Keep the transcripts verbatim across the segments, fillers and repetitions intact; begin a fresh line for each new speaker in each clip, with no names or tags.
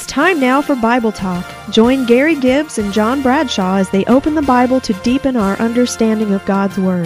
time now for Bible Talk. Join Gary Gibbs and John Bradshaw as they open the Bible to deepen our understanding of God's Word.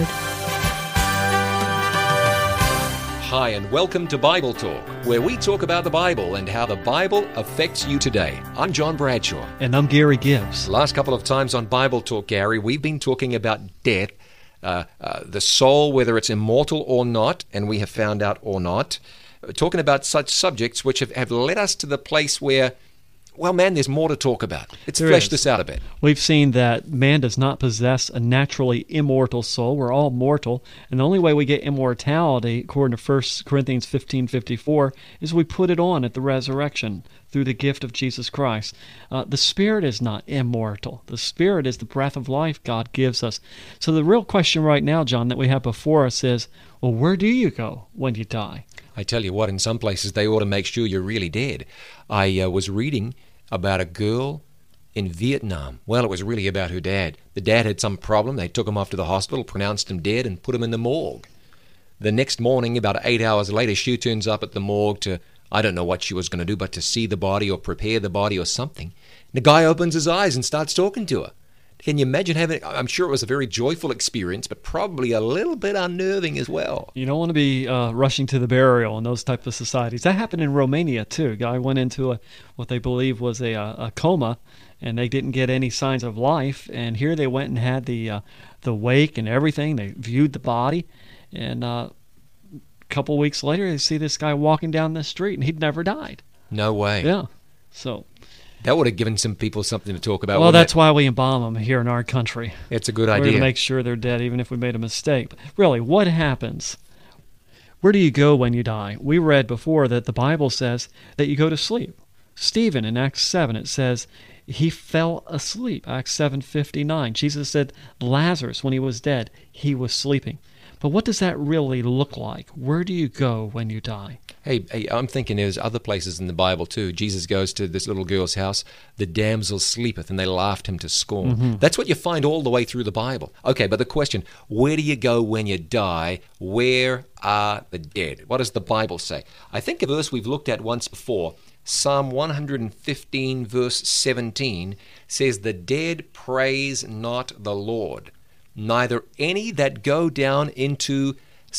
Hi, and welcome to Bible Talk, where we talk about the Bible and how the Bible affects you today. I'm John Bradshaw.
And I'm Gary Gibbs.
The last couple of times on Bible Talk, Gary, we've been talking about death, uh, uh, the soul, whether it's immortal or not, and we have found out or not. We're talking about such subjects which have, have led us to the place where, well, man, there's more to talk about. Let's
There
flesh
is.
this out a bit.
We've seen that man does not possess a naturally immortal soul. We're all mortal. And the only way we get immortality, according to First Corinthians fifteen fifty-four, is we put it on at the resurrection through the gift of Jesus Christ. Uh, the Spirit is not immortal. The Spirit is the breath of life God gives us. So the real question right now, John, that we have before us is, well, where do you go when you die?
I tell you what, in some places they ought to make sure you're really dead. I uh, was reading about a girl in Vietnam. Well, it was really about her dad. The dad had some problem. They took him off to the hospital, pronounced him dead, and put him in the morgue. The next morning, about eight hours later, she turns up at the morgue to, I don't know what she was going to do, but to see the body or prepare the body or something. And the guy opens his eyes and starts talking to her. Can you imagine having, I'm sure it was a very joyful experience, but probably a little bit unnerving as well.
You don't want to be uh, rushing to the burial in those types of societies. That happened in Romania, too. A guy went into a, what they believe was a, a coma, and they didn't get any signs of life. And here they went and had the uh, the wake and everything. They viewed the body, and uh, a couple weeks later, they see this guy walking down the street, and he'd never died.
No way.
Yeah. So
that would have given some people something to talk about.
Well,
wouldn't
that's
it?
why we embalm them here in our country.
It's a good
We're
idea.
to make sure they're dead, even if we made a mistake. But really, what happens? Where do you go when you die? We read before that the Bible says that you go to sleep. Stephen, in Acts seven, it says he fell asleep. Acts seven fifty-nine. Jesus said Lazarus, when he was dead, he was sleeping. But what does that really look like? Where do you go when you die?
Hey, hey, I'm thinking there's other places in the Bible too. Jesus goes to this little girl's house. The damsel sleepeth, and they laughed him to scorn.
Mm-hmm.
That's what you find all the way through the Bible. Okay, but the question, where do you go when you die? Where are the dead? What does the Bible say? I think a verse we've looked at once before, Psalm one fifteen, verse seventeen, says, "The dead praise not the Lord, neither any that go down into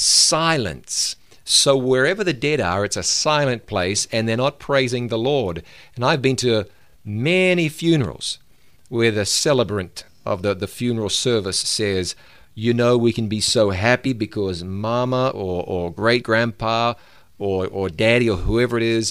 silence." So wherever the dead are, it's a silent place, and they're not praising the Lord. And I've been to many funerals where the celebrant of the, the funeral service says, you know, we can be so happy because mama or, or great-grandpa or, or daddy or whoever it is,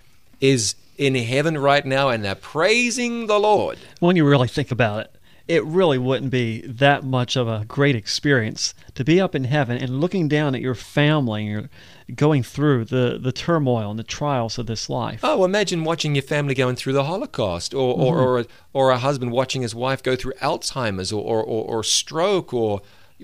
is in heaven right now, and they're praising the Lord.
When you really think about it, it really wouldn't be that much of a great experience to be up in heaven and looking down at your family and you're going through the, the turmoil and the trials of this life.
Oh, imagine watching your family going through the Holocaust, or or,
Mm-hmm.
or, a, or a husband watching his wife go through Alzheimer's or, or, or, or stroke or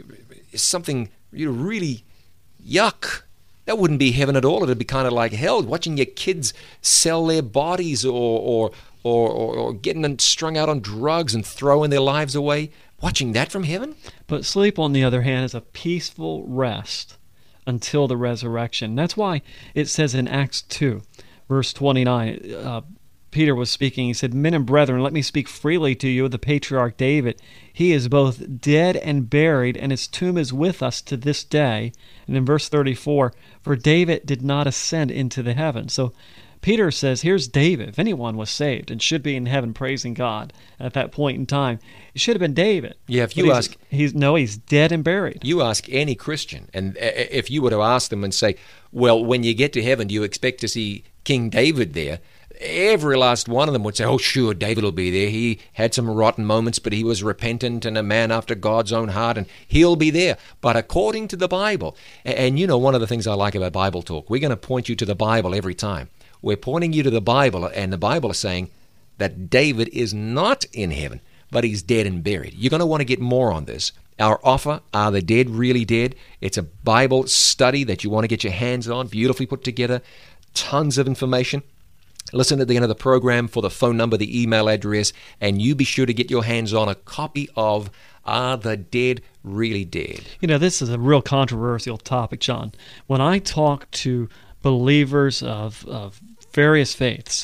something you know, really yuck. That wouldn't be heaven at all. It'd be kind of like hell, watching your kids sell their bodies or or or, or, or getting them strung out on drugs and throwing their lives away. Watching that from heaven?
But sleep, on the other hand, is a peaceful rest until the resurrection. That's why it says in Acts two, verse twenty-nine, uh, Peter was speaking. He said, "Men and brethren, let me speak freely to you of the patriarch David. He is both dead and buried, and his tomb is with us to this day." And in verse thirty-four, "For David did not ascend into the heavens." So Peter says, here's David. If anyone was saved and should be in heaven praising God at that point in time, it should have been David.
Yeah, if
But
you
he's,
ask...
he's no, he's dead and buried.
You ask any Christian, and if you were to ask them and say, well, when you get to heaven, do you expect to see King David there? Every last one of them would say, oh, sure, David will be there. He had some rotten moments, but he was repentant and a man after God's own heart, and he'll be there. But according to the Bible, and you know one of the things I like about Bible Talk, we're going to point you to the Bible every time. We're pointing you to the Bible, and the Bible is saying that David is not in heaven, but he's dead and buried. You're going to want to get more on this. Our offer, Are the Dead Really Dead? It's a Bible study that you want to get your hands on, beautifully put together, tons of information. Listen at the end of the program for the phone number, the email address, and you be sure to get your hands on a copy of Are the Dead Really Dead?
You know, this is a real controversial topic, John. When I talk to believers of, of various faiths,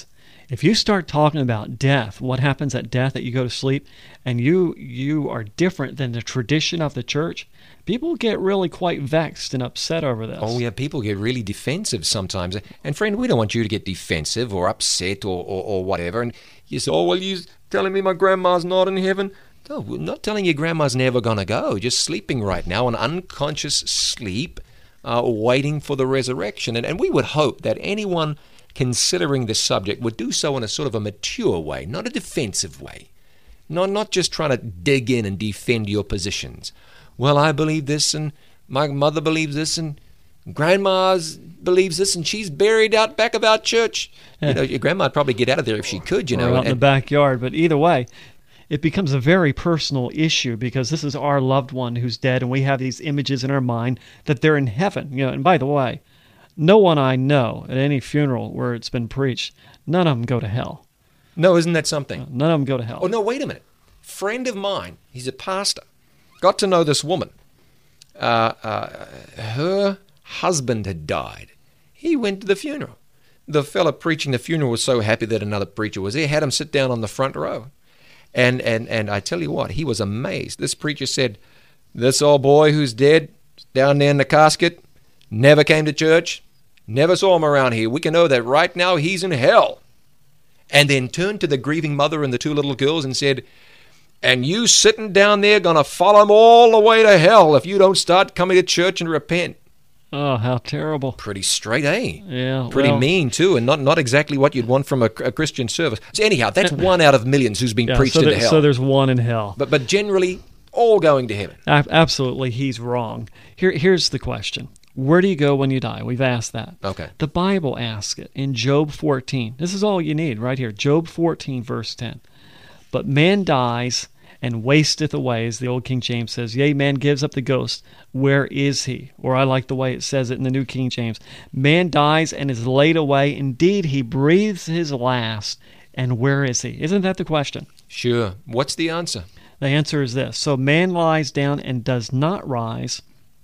If you start talking about death, what happens at death, that you go to sleep, and you you are different than the tradition of the church, people get really quite vexed and upset over this.
Oh, yeah, people get really defensive sometimes. And friend, we don't want you to get defensive or upset or, or, or whatever. And you say, oh, well, you're telling me my grandma's not in heaven? No, we're not telling you grandma's never going to go. Just sleeping right now, an unconscious sleep, uh, waiting for the resurrection. And, and we would hope that anyone considering this subject would do so in a sort of a mature way, not a defensive way. Not, not just trying to dig in and defend your positions. Well, I believe this, and my mother believes this, and grandma believes this, and she's buried out back of our church.
Yeah.
You know, your grandma'd probably get out of there if she could, you know.
Or out
and,
in the backyard. But either way, it becomes a very personal issue, because this is our loved one who's dead, and we have these images in our mind that they're in heaven. You know, and by the way, no one I know at any funeral where it's been preached, none of them go to hell.
No, isn't that something?
None of them go to hell.
Oh, no, wait a minute. Friend of mine, he's a pastor, got to know this woman. Uh, uh, her husband had died. He went to the funeral. The fella preaching the funeral was so happy that another preacher was there, had him sit down on the front row. And, and, and I tell you what, he was amazed. This preacher said, this old boy who's dead, down there in the casket, never came to church, never saw him around here. We can know that right now he's in hell. And then turned to the grieving mother and the two little girls and said, and you sitting down there going to follow him all the way to hell if you don't start coming to church and repent.
Oh, how terrible.
Pretty straight, eh?
Yeah.
Pretty
well,
mean, too, and not, not exactly what you'd want from a, a Christian service. So anyhow, that's one out of millions who's been
yeah,
preached
so
into
there,
hell.
So there's one in hell.
But, but generally, all going to heaven.
A- absolutely, he's wrong. Here, Here's the question. Where do you go when you die? We've asked that.
Okay.
The Bible asks it in Job fourteen. This is all you need right here. Job fourteen, verse ten. But man dies and wasteth away, as the old King James says. Yea, man gives up the ghost. Where is he? Or I like the way it says it in the New King James. Man dies and is laid away. Indeed, he breathes his last. And where is he? Isn't that the question?
Sure. What's the answer?
The answer is this. So man lies down and does not rise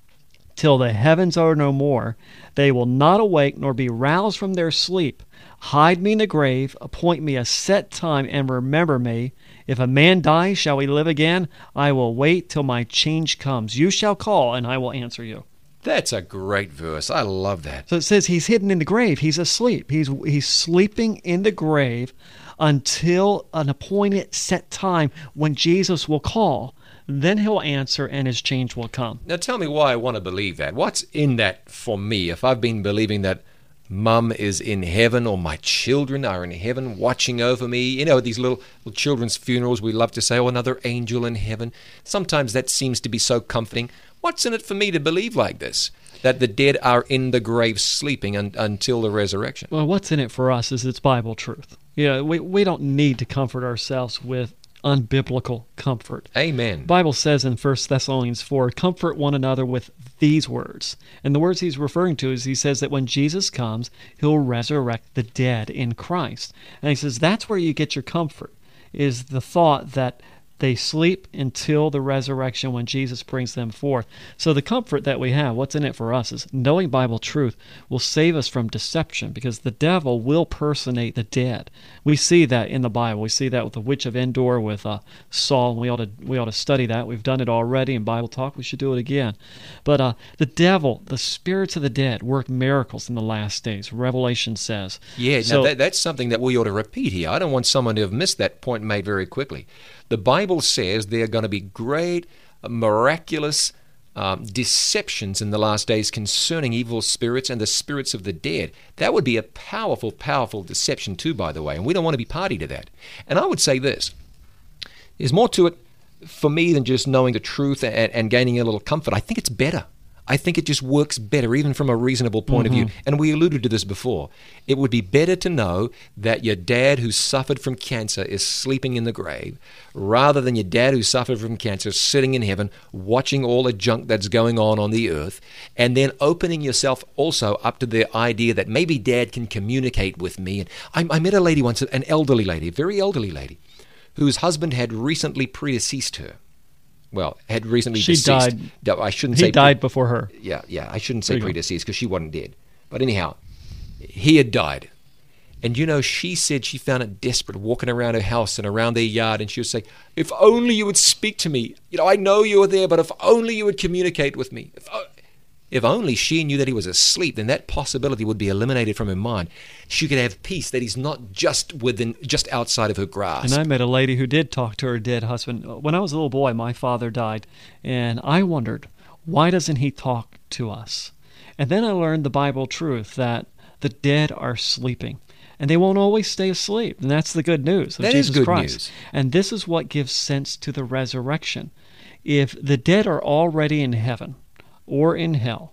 till the heavens are no more. They will not awake nor be roused from their sleep. Hide me in the grave, appoint me a set time, and remember me. If a man die, shall he live again? I will wait till my change comes. You shall call, and I will answer you.
That's a great verse. I love that.
So it says he's hidden in the grave. He's asleep. He's he's sleeping in the grave until an appointed set time when Jesus will call. Then he'll answer, and his change will come.
Now tell me why I want to believe that. What's in that for me if I've been believing that Mum is in heaven, or my children are in heaven watching over me? You know, at these little, little children's funerals, we love to say, oh, another angel in heaven. Sometimes that seems to be so comforting. What's in it for me to believe like this? That the dead are in the grave sleeping un- until the resurrection?
Well, what's in it for us is it's Bible truth. Yeah, we, we don't need to comfort ourselves with unbiblical comfort.
Amen.
The Bible says in First Thessalonians four, comfort one another with these words. And the words he's referring to is he says that when Jesus comes, he'll resurrect the dead in Christ. And he says that's where you get your comfort, is the thought that they sleep until the resurrection when Jesus brings them forth. So the comfort that we have, what's in it for us, is knowing Bible truth will save us from deception, because the devil will personate the dead. We see that in the Bible. We see that with the witch of Endor, with uh, Saul. We ought to we ought to study that. We've done it already in Bible Talk. We should do it again. But uh, the devil, the spirits of the dead, work miracles in the last days. Revelation says.
Yeah,
so,
now that, that's something that we ought to repeat here. I don't want someone to have missed that point made very quickly. The Bible says there are going to be great, uh, miraculous um, deceptions in the last days concerning evil spirits and the spirits of the dead. That would be a powerful, powerful deception too, by the way, and we don't want to be party to that. And I would say this. There's more to it for me than just knowing the truth and, and gaining a little comfort. I think it's better. I think it just works better, even from a reasonable point
mm-hmm.
of view. And we alluded to this before. It would be better to know that your dad who suffered from cancer is sleeping in the grave, rather than your dad who suffered from cancer sitting in heaven, watching all the junk that's going on on the earth, and then opening yourself also up to the idea that maybe dad can communicate with me. And I, I met a lady once, an elderly lady, a very elderly lady, whose husband had recently predeceased her. Well, had recently
she
deceased.
died.
I shouldn't
he
say
died pre- before her.
Yeah, yeah. I shouldn't say
There you go.
predeceased because she wasn't dead. But anyhow, he had died. And you know, she said she found it desperate walking around her house and around their yard, and she would say, if only you would speak to me. You know, I know you're there, but if only you would communicate with me. If, if only she knew that he was asleep, then that possibility would be eliminated from her mind. She could have peace that he's not just within, just outside of her grasp.
And I met a lady who did talk to her dead husband. When I was a little boy, my father died, and I wondered, why doesn't he talk to us? And then I learned the Bible truth that the dead are sleeping. And they won't always stay asleep. And that's the good news of
that
Jesus
is good
Christ.
News.
And this is what gives sense to the resurrection. If the dead are already in heaven or in hell,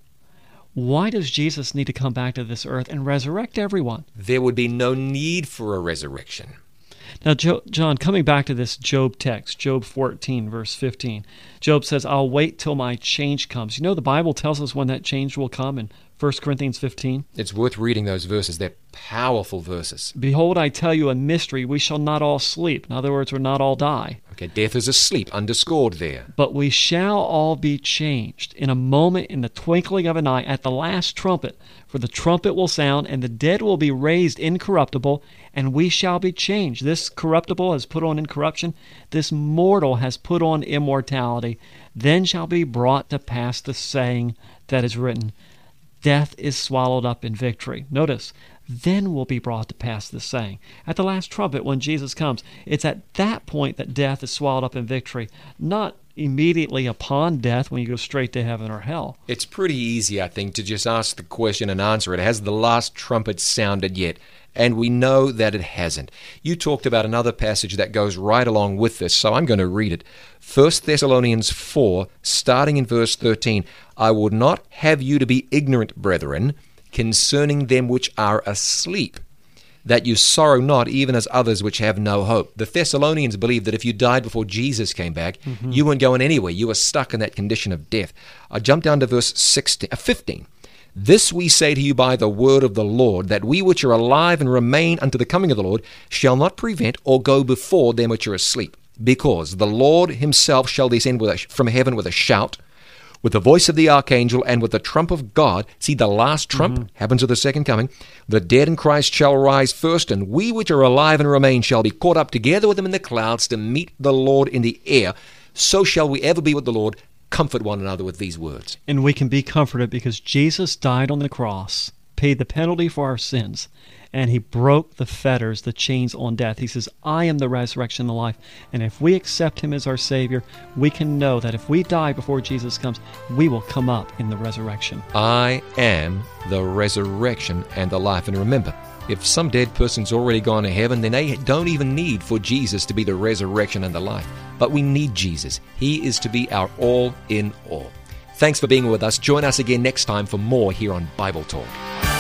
why does Jesus need to come back to this earth and resurrect everyone?
There would be no need for a resurrection.
Now, Jo- John, coming back to this Job text, Job fourteen, verse fifteen, Job says, I'll wait till my change comes. You know, the Bible tells us when that change will come in First Corinthians fifteen.
It's worth reading those verses. They're powerful verses.
Behold, I tell you a mystery. We shall not all sleep. In other words, we'll not all die.
Okay, death is asleep, underscored there.
But we shall all be changed in a moment, in the twinkling of an eye, at the last trumpet. For the trumpet will sound, and the dead will be raised incorruptible, and we shall be changed. This corruptible has put on incorruption. This mortal has put on immortality. Then shall be brought to pass the saying that is written, death is swallowed up in victory. Notice, then will be brought to pass this saying. At the last trumpet, when Jesus comes, it's at that point that death is swallowed up in victory, not immediately upon death when you go straight to heaven or hell.
It's pretty easy, I think, to just ask the question and answer it. Has the last trumpet sounded yet? And we know that it hasn't. You talked about another passage that goes right along with this, so I'm going to read it. First Thessalonians four, starting in verse thirteen. I would not have you to be ignorant, brethren, concerning them which are asleep, that you sorrow not, even as others which have no hope. The Thessalonians believed that if you died before Jesus came back, mm-hmm. you weren't going anywhere. You were stuck in that condition of death. I jump down to verse sixteen, uh, fifteen. This we say to you by the word of the Lord, that we which are alive and remain unto the coming of the Lord shall not prevent or go before them which are asleep. Because the Lord himself shall descend with a, from heaven with a shout, with the voice of the archangel, and with the trump of God. See, the last trump mm-hmm. happens at the second coming. The dead in Christ shall rise first, and we which are alive and remain shall be caught up together with them in the clouds to meet the Lord in the air. So shall we ever be with the Lord. Comfort one another with these words.
And we can be comforted because Jesus died on the cross, paid the penalty for our sins, and he broke the fetters, the chains on death. He says, I am the resurrection and the life. And if we accept him as our Savior, we can know that if we die before Jesus comes, we will come up in the resurrection.
I am the resurrection and the life. And remember, if some dead person's already gone to heaven, then they don't even need for Jesus to be the resurrection and the life. But we need Jesus. He is to be our all in all. Thanks for being with us. Join us again next time for more here on Bible Talk.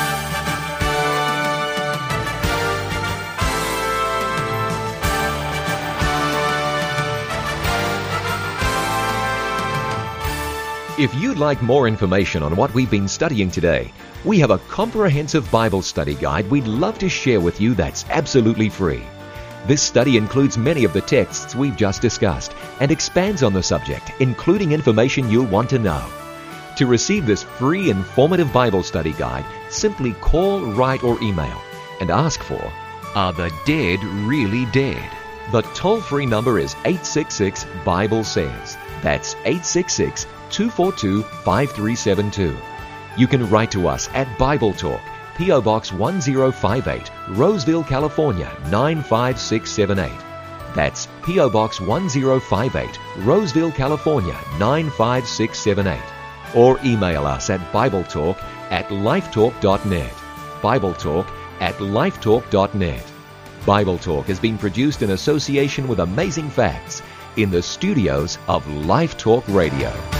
If you'd like more information on what we've been studying today, we have a comprehensive Bible study guide we'd love to share with you that's absolutely free. This study includes many of the texts we've just discussed and expands on the subject, including information you'll want to know. To receive this free, informative Bible study guide, simply call, write, or email and ask for, Are the Dead Really Dead? The toll-free number is eight six six, Bible says. That's eight six six, two four two, five three seven two. You can write to us at Bible Talk, P O Box one zero five eight, Roseville, California nine five six seven eight. That's P O Box one zero five eight, Roseville, California nine five six seven eight. Or email us at BibleTalk at lifetalk dot net. BibleTalk at lifetalk dot net. Bible Talk has been produced in association with Amazing Facts in the studios of Life Talk Radio.